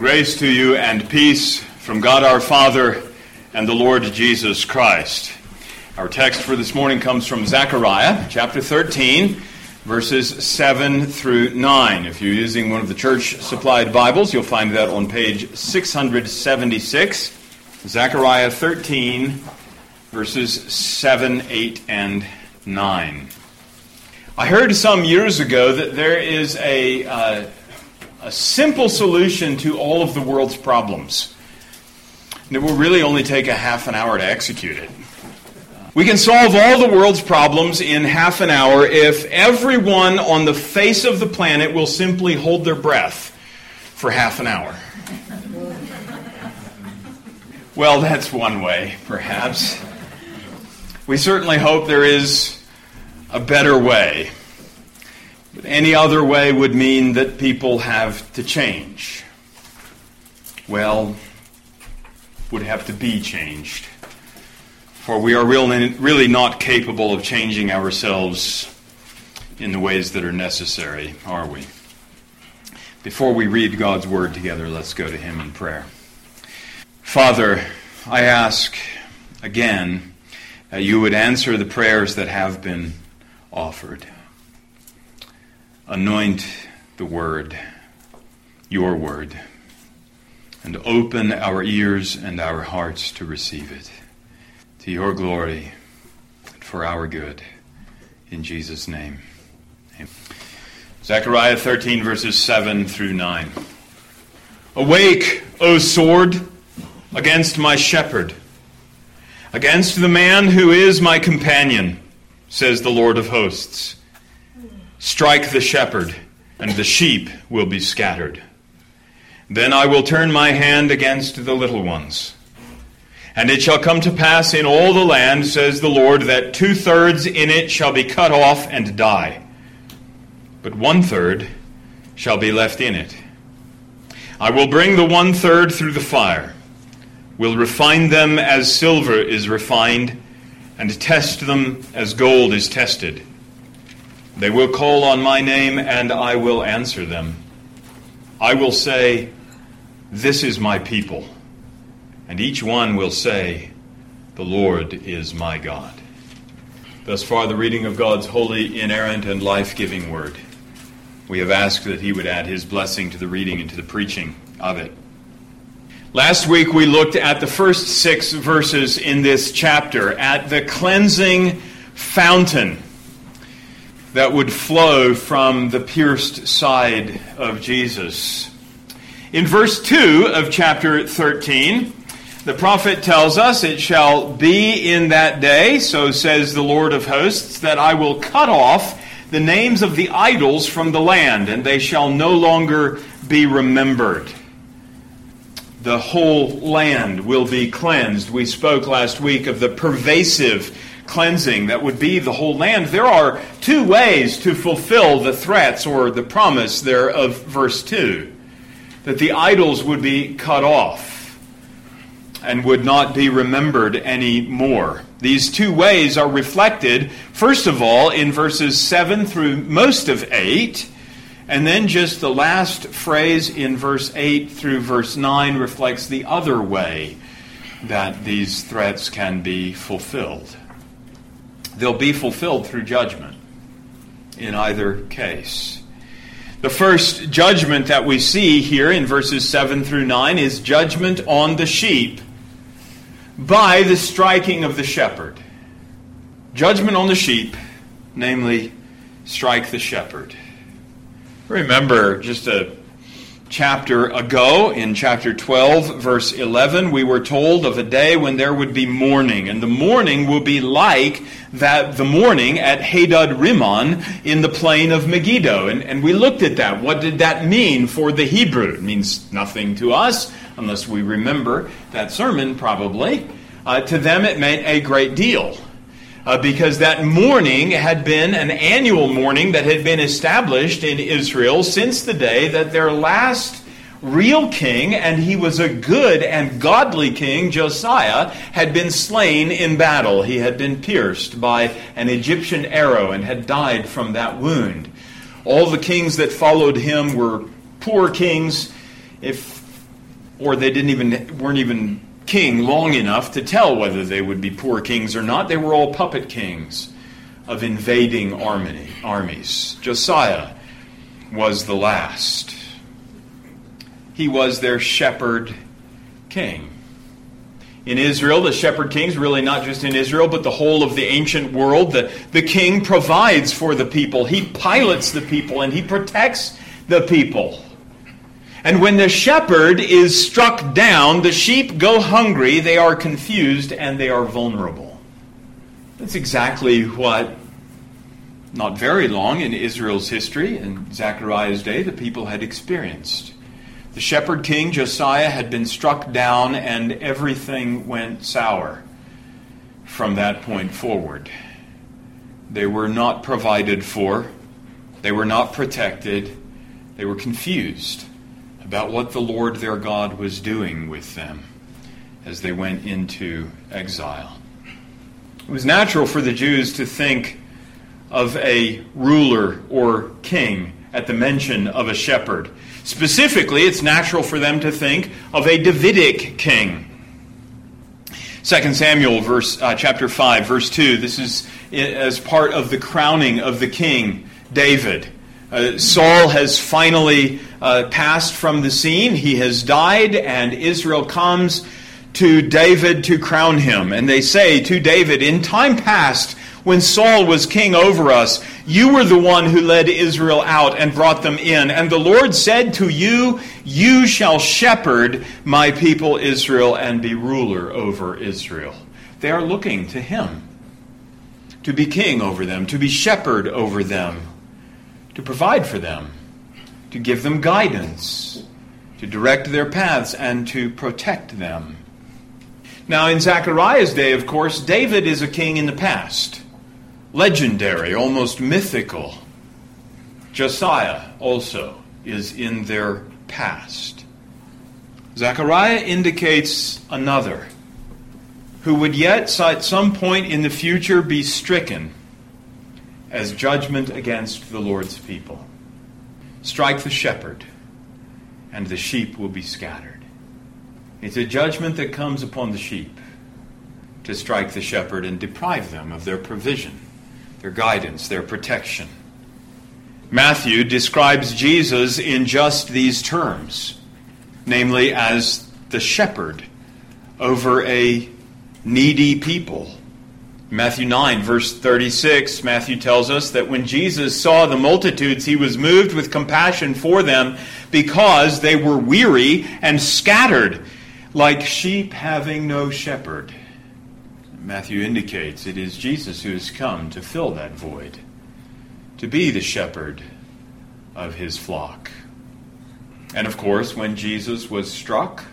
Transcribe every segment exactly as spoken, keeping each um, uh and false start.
Grace to you and peace from God our Father and the Lord Jesus Christ. Our text for this morning comes from Zechariah chapter thirteen, verses seven through nine. If you're using one of the church-supplied Bibles, you'll find that on page six seventy-six. Zechariah thirteen, verses seven, eight, and nine. I heard some years ago that there is a... Uh, A simple solution to all of the world's problems. And it will really only take a half an hour to execute it. We can solve all the world's problems in half an hour if everyone on the face of the planet will simply hold their breath for half an hour. Well, that's one way, perhaps. We certainly hope there is a better way. But any other way would mean that people have to change. Well, would have to be changed. For we are really, really not capable of changing ourselves in the ways that are necessary, are we? Before we read God's Word together, let's go to Him in prayer. Father, I ask again that you would answer the prayers that have been offered. Anoint the Word, your Word, and open our ears and our hearts to receive it, to your glory and for our good. In Jesus' name. Amen. Zechariah thirteen, verses seven through nine. Awake, O sword, against my shepherd, against the man who is my companion, says the Lord of hosts. Strike the shepherd, and the sheep will be scattered. Then I will turn my hand against the little ones. And it shall come to pass in all the land, says the Lord, that two-thirds in it shall be cut off and die. But one-third shall be left in it. I will bring the one-third through the fire, will refine them as silver is refined, and test them as gold is tested. They will call on my name, and I will answer them. I will say, this is my people. And each one will say, the Lord is my God. Thus far, the reading of God's holy, inerrant, and life-giving word. We have asked that he would add his blessing to the reading and to the preaching of it. Last week, we looked at the first six verses in this chapter, at the cleansing fountain that would flow from the pierced side of Jesus. In verse two of chapter thirteen, the prophet tells us, it shall be in that day, so says the Lord of hosts, that I will cut off the names of the idols from the land, and they shall no longer be remembered. The whole land will be cleansed. We spoke last week of the pervasive cleansing that would be the whole land. There are two ways to fulfill the threats or the promise there of verse two, that the idols would be cut off and would not be remembered anymore. These two ways are reflected, first of all, in verses seven through most of eight, and then just the last phrase in verse eight through verse nine reflects the other way that these threats can be fulfilled. They'll be fulfilled through judgment in either case. The first judgment that we see here in verses seven through nine is judgment on the sheep by the striking of the shepherd. Judgment on the sheep, namely, strike the shepherd. Remember, just a chapter ago, in chapter twelve, verse eleven, we were told of a day when there would be mourning, and the mourning will be like that the mourning at Hadad Rimmon in the plain of Megiddo. And, and we looked at that. What did that mean for the Hebrew? It means nothing to us, unless we remember that sermon, probably. Uh, to them, it meant a great deal. Uh, because that mourning had been an annual mourning that had been established in Israel since the day that their last real king, and he was a good and godly king, Josiah, had been slain in battle. He had been pierced by an Egyptian arrow and had died from that wound. All the kings that followed him were poor kings. If or they didn't even weren't even king long enough to tell whether they would be poor kings or not. They were all puppet kings of invading army, armies. Josiah was the last. He was their shepherd king. In Israel, the shepherd kings, really not just in Israel, but the whole of the ancient world, the, the king provides for the people. He pilots the people and he protects the people. And when the shepherd is struck down, the sheep go hungry, they are confused, and they are vulnerable. That's exactly what, not very long in Israel's history, in Zechariah's day, the people had experienced. The shepherd king, Josiah, had been struck down, and everything went sour from that point forward. They were not provided for. They were not protected. They were confused about what the Lord their God was doing with them as they went into exile. It was natural for the Jews to think of a ruler or king at the mention of a shepherd. Specifically, it's natural for them to think of a Davidic king. Second Samuel verse, uh, chapter five, verse two, this is as part of the crowning of the king, David. Uh, Saul has finally uh, passed from the scene. He has died, and Israel comes to David to crown him. And they say to David, in time past, when Saul was king over us, you were the one who led Israel out and brought them in. And the Lord said to you, you shall shepherd my people Israel and be ruler over Israel. They are looking to him to be king over them, to be shepherd over them, to provide for them, to give them guidance, to direct their paths, and to protect them. Now, in Zechariah's day, of course, David is a king in the past. Legendary, almost mythical. Josiah also is in their past. Zechariah indicates another who would yet at some point in the future be stricken as judgment against the Lord's people. Strike the shepherd, and the sheep will be scattered. It's a judgment that comes upon the sheep to strike the shepherd and deprive them of their provision, their guidance, their protection. Matthew describes Jesus in just these terms, namely as the shepherd over a needy people. Matthew nine, verse thirty-six, Matthew tells us that when Jesus saw the multitudes, he was moved with compassion for them because they were weary and scattered, like sheep having no shepherd. Matthew indicates it is Jesus who has come to fill that void, to be the shepherd of his flock. And of course, when Jesus was struck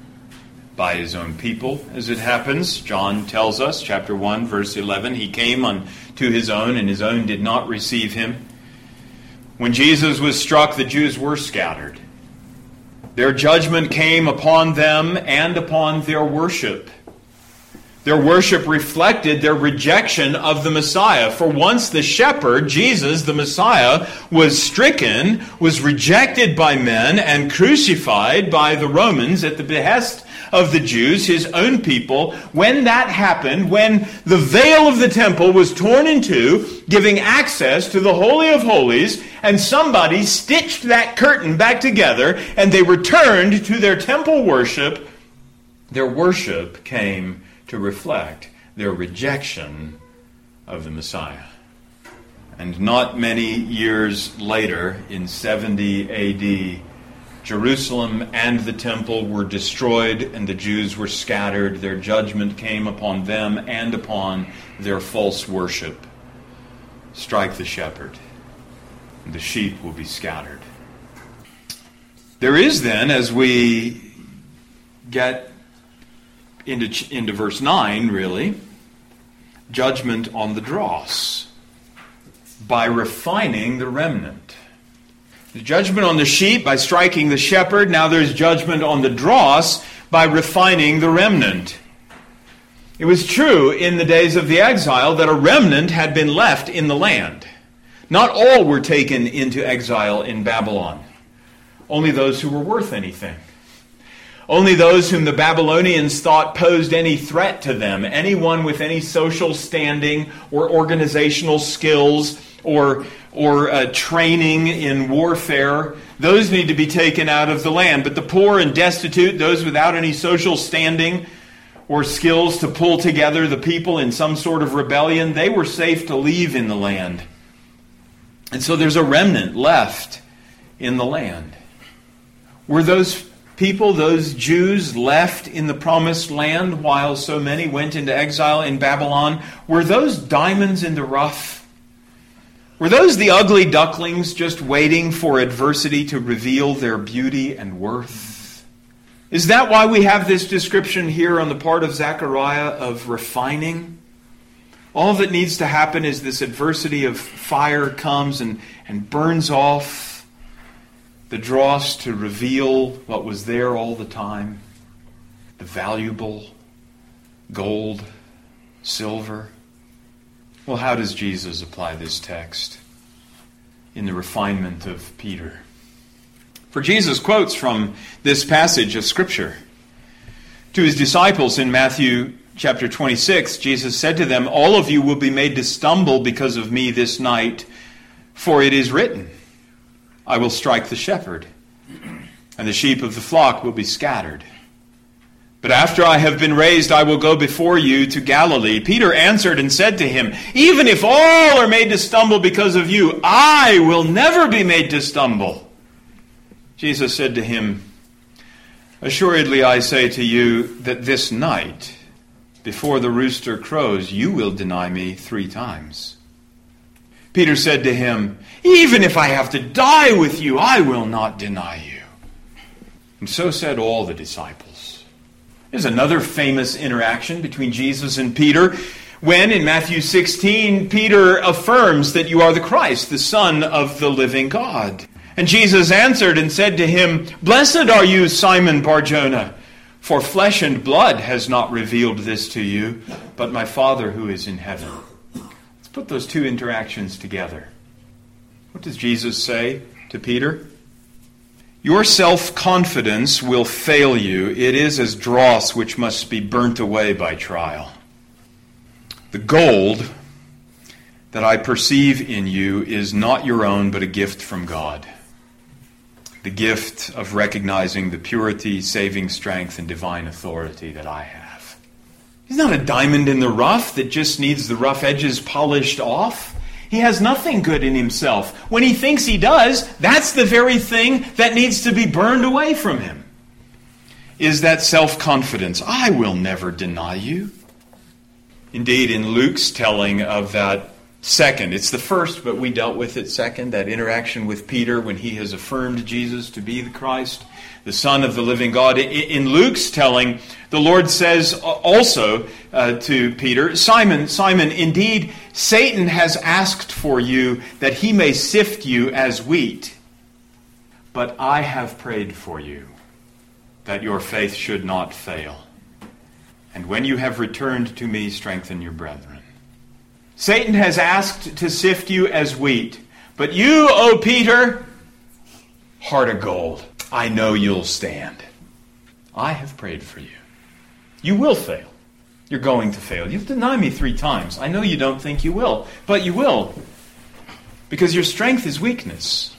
by his own people, as it happens, John tells us, chapter one, verse eleven, he came unto his own, and his own did not receive him. When Jesus was struck, the Jews were scattered. Their judgment came upon them and upon their worship. Their worship reflected their rejection of the Messiah. For once the shepherd, Jesus, the Messiah, was stricken, was rejected by men, and crucified by the Romans at the behest of the Jews, his own people. When that happened, when the veil of the temple was torn in two, giving access to the Holy of Holies, and somebody stitched that curtain back together, and they returned to their temple worship, their worship came to reflect their rejection of the Messiah. And not many years later, in seventy A D, Jerusalem and the temple were destroyed, and the Jews were scattered. Their judgment came upon them and upon their false worship. Strike the shepherd, and the sheep will be scattered. There is then, as we get into, into verse nine, really, judgment on the dross by refining the remnant. The judgment on the sheep by striking the shepherd. Now there's judgment on the dross by refining the remnant. It was true in the days of the exile that a remnant had been left in the land. Not all were taken into exile in Babylon. Only those who were worth anything. Only those whom the Babylonians thought posed any threat to them, anyone with any social standing or organizational skills or, or uh, training in warfare, those need to be taken out of the land. But the poor and destitute, those without any social standing or skills to pull together the people in some sort of rebellion, they were safe to leave in the land. And so there's a remnant left in the land. Were those people, those Jews left in the promised land while so many went into exile in Babylon, were those diamonds in the rough? Were those the ugly ducklings just waiting for adversity to reveal their beauty and worth? Is that why we have this description here on the part of Zechariah of refining? All that needs to happen is this adversity of fire comes and, and burns off the dross to reveal what was there all the time, the valuable gold, silver. Well, how does Jesus apply this text in the refinement of Peter? For Jesus quotes from this passage of Scripture. To his disciples in Matthew chapter twenty-six, Jesus said to them, "All of you will be made to stumble because of me this night, for it is written, I will strike the shepherd, and the sheep of the flock will be scattered. But after I have been raised, I will go before you to Galilee." Peter answered and said to him, "Even if all are made to stumble because of you, I will never be made to stumble." Jesus said to him, "Assuredly I say to you that this night, before the rooster crows, you will deny me three times." Peter said to him, "Even if I have to die with you, I will not deny you." And so said all the disciples. There's another famous interaction between Jesus and Peter when, in Matthew sixteen, Peter affirms that you are the Christ, the Son of the living God. And Jesus answered and said to him, "Blessed are you, Simon Bar-Jonah, for flesh and blood has not revealed this to you, but my Father who is in heaven." Put those two interactions together. What does Jesus say to Peter? "Your self-confidence will fail you. It is as dross which must be burnt away by trial. The gold that I perceive in you is not your own, but a gift from God. The gift of recognizing the purity, saving strength, and divine authority that I have." He's not a diamond in the rough that just needs the rough edges polished off. He has nothing good in himself. When he thinks he does, that's the very thing that needs to be burned away from him. Is that self-confidence. I will never deny you. Indeed, in Luke's telling of that second, it's the first, but we dealt with it second, that interaction with Peter when he has affirmed Jesus to be the Christ, the Son of the living God. In Luke's telling, the Lord says also uh, to Peter, "Simon, Simon, indeed, Satan has asked for you that he may sift you as wheat. But I have prayed for you, that your faith should not fail. And when you have returned to me, strengthen your brethren." Satan has asked to sift you as wheat. But you, O Peter, heart of gold, I know you'll stand. I have prayed for you. You will fail. You're going to fail. You'll deny me three times. I know you don't think you will, but you will. Because your strength is weakness.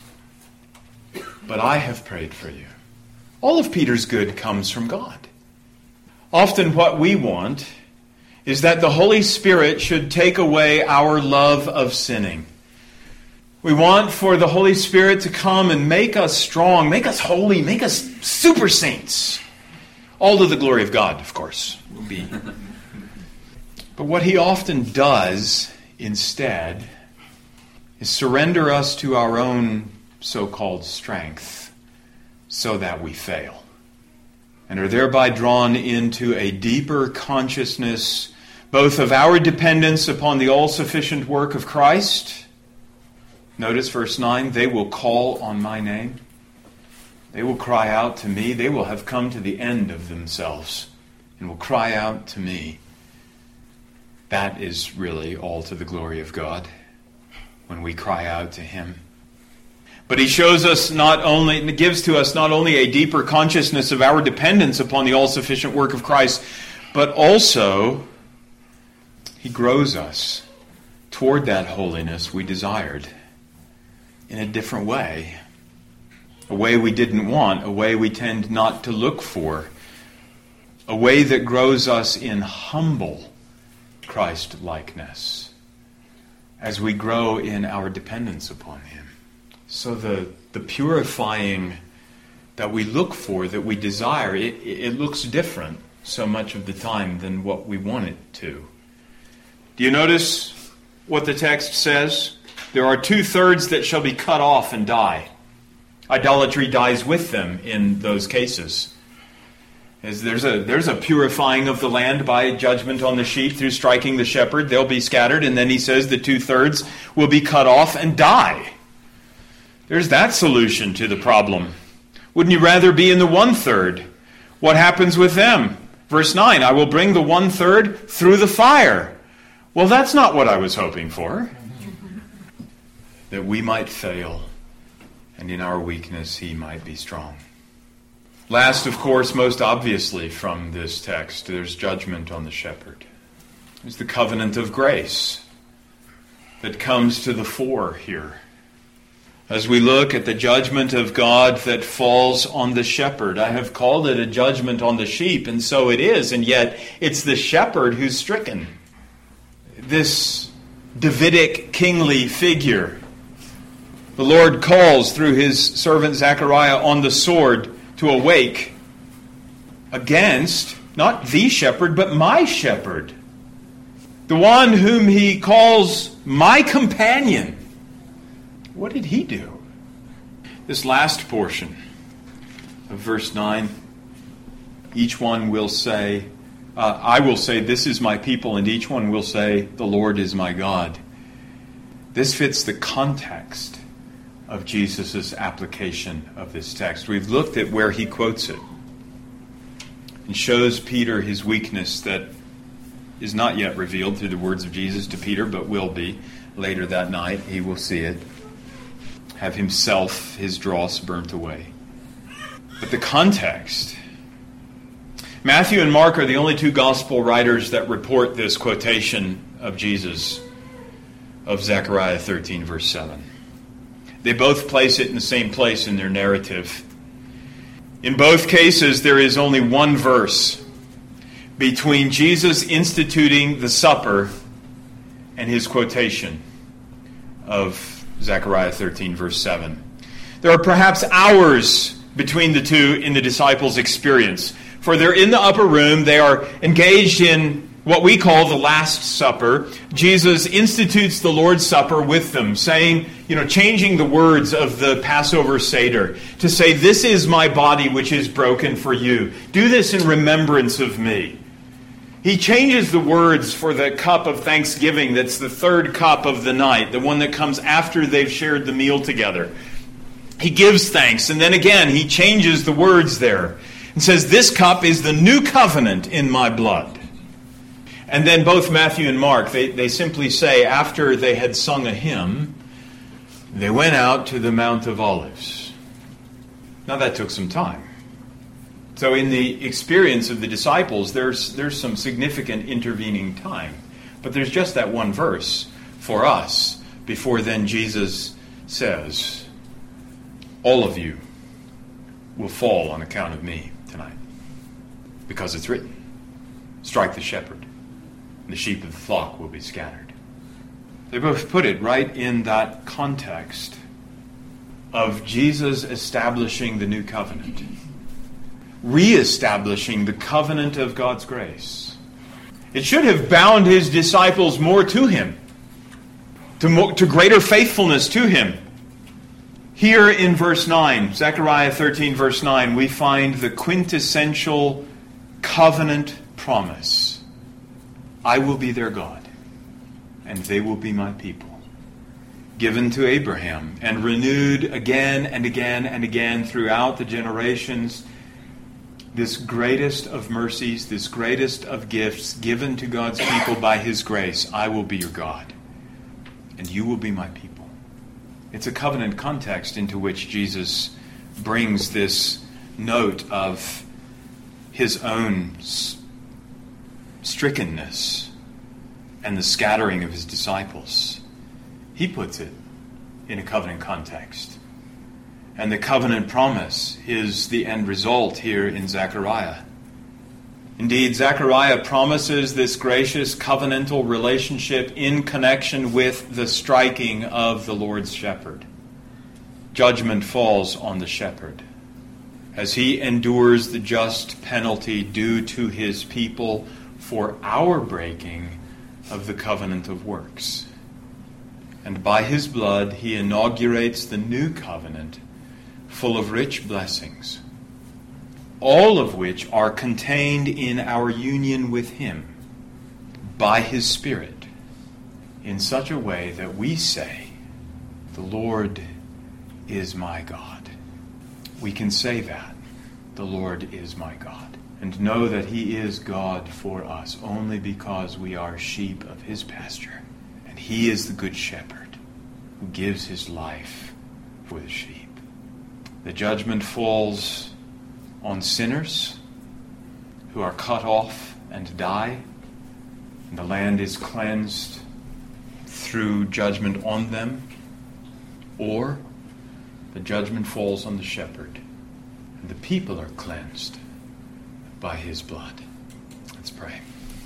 But I have prayed for you. All of Peter's good comes from God. Often what we want is that the Holy Spirit should take away our love of sinning. We want for the Holy Spirit to come and make us strong, make us holy, make us super saints. All to the glory of God, of course, will be. But what he often does instead is surrender us to our own so-called strength so that we fail, and are thereby drawn into a deeper consciousness both of our dependence upon the all-sufficient work of Christ. Notice verse nine, "They will call on my name. They will cry out to me. They will have come to the end of themselves and will cry out to me." That is really all to the glory of God when we cry out to him. But he shows us not only, gives to us not only a deeper consciousness of our dependence upon the all-sufficient work of Christ, but also he grows us toward that holiness we desired in a different way. A way we didn't want, a way we tend not to look for, a way that grows us in humble Christ-likeness as we grow in our dependence upon him. So the, the purifying that we look for, that we desire, it, it looks different so much of the time than what we want it to. Do you notice what the text says? There are two-thirds that shall be cut off and die. Idolatry dies with them in those cases. As there's a there's a purifying of the land by judgment on the sheep through striking the shepherd. They'll be scattered, and then he says the two-thirds will be cut off and die. There's that solution to the problem. Wouldn't you rather be in the one-third? What happens with them? Verse nine, I will bring the one-third through the fire. Well, that's not what I was hoping for. That we might fail, and in our weakness he might be strong. Last, of course, most obviously from this text, there's judgment on the shepherd. There's the covenant of grace that comes to the fore here. As we look at the judgment of God that falls on the shepherd, I have called it a judgment on the sheep, and so it is, and yet it's the shepherd who's stricken. This Davidic kingly figure, the Lord calls through his servant Zechariah on the sword to awake against not the shepherd, but my shepherd. The one whom he calls my companion. What did he do? This last portion of verse nine, each one will say, uh, I will say, this is my people, and each one will say, the Lord is my God. This fits the context of Jesus' application of this text. We've looked at where he quotes it and shows Peter his weakness that is not yet revealed through the words of Jesus to Peter, but will be later that night. He will see it, have himself, his dross burnt away. But the context, Matthew and Mark are the only two gospel writers that report this quotation of Jesus of Zechariah thirteen, verse seven. They both place it in the same place in their narrative. In both cases, there is only one verse between Jesus instituting the supper and his quotation of Zechariah thirteen, verse seven. There are perhaps hours between the two in the disciples' experience, for they're in the upper room, they are engaged in what we call the Last Supper. Jesus institutes the Lord's Supper with them, saying, you know, changing the words of the Passover Seder to say, this is my body which is broken for you. Do this in remembrance of me. He changes the words for the cup of thanksgiving that's the third cup of the night, the one that comes after they've shared the meal together. He gives thanks, and then again he changes the words there and says, this cup is the new covenant in my blood. And then both Matthew and Mark, they, they simply say, after they had sung a hymn, they went out to the Mount of Olives. Now that took some time. So in the experience of the disciples, there's there's some significant intervening time. But there's just that one verse for us before then Jesus says, all of you will fall on account of me tonight. Because it's written, strike the shepherd, and the sheep of the flock will be scattered. They both put it right in that context of Jesus establishing the new covenant, reestablishing the covenant of God's grace. It should have bound his disciples more to him, to, more, to greater faithfulness to him. Here in verse nine, Zechariah thirteen, verse nine, we find the quintessential covenant promise. I will be their God, and they will be my people. Given to Abraham and renewed again and again and again throughout the generations. This greatest of mercies, this greatest of gifts given to God's people by his grace. I will be your God, and you will be my people. It's a covenant context into which Jesus brings this note of his own strickenness and the scattering of his disciples. He puts it in a covenant context. And the covenant promise is the end result here in Zechariah. Indeed, Zechariah promises this gracious covenantal relationship in connection with the striking of the Lord's shepherd. Judgment falls on the shepherd as he endures the just penalty due to his people for our breaking of the covenant of works. And by his blood he inaugurates the new covenant full of rich blessings, all of which are contained in our union with him by his Spirit in such a way that we say, "The Lord is my God." We can say that, "The Lord is my God," and know that he is God for us only because we are sheep of his pasture. And he is the good shepherd who gives his life for the sheep. The judgment falls on sinners who are cut off and die, and the land is cleansed through judgment on them, or the judgment falls on the shepherd, and the people are cleansed by his blood. Let's pray.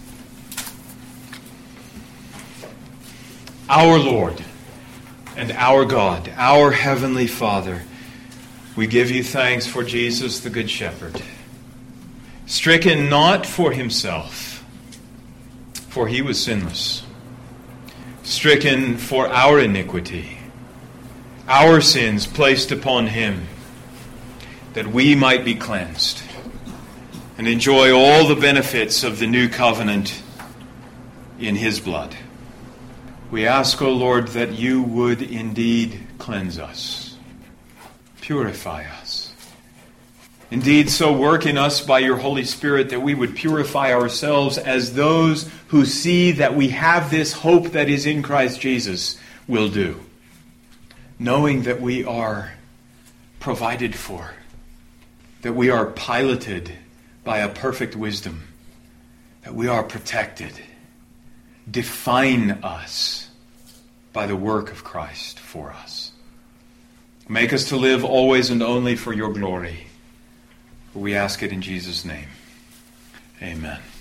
Our Lord and our God, our Heavenly Father, we give you thanks for Jesus, the Good Shepherd, stricken not for himself, for he was sinless, stricken for our iniquity, our sins placed upon him, that we might be cleansed and enjoy all the benefits of the new covenant in his blood. We ask, O Lord, that you would indeed cleanse us, purify us. Indeed, so work in us by your Holy Spirit that we would purify ourselves as those who see that we have this hope that is in Christ Jesus will do, knowing that we are provided for, that we are piloted by a perfect wisdom, that we are protected. Define us by the work of Christ for us. Make us to live always and only for your glory. We ask it in Jesus' name. Amen.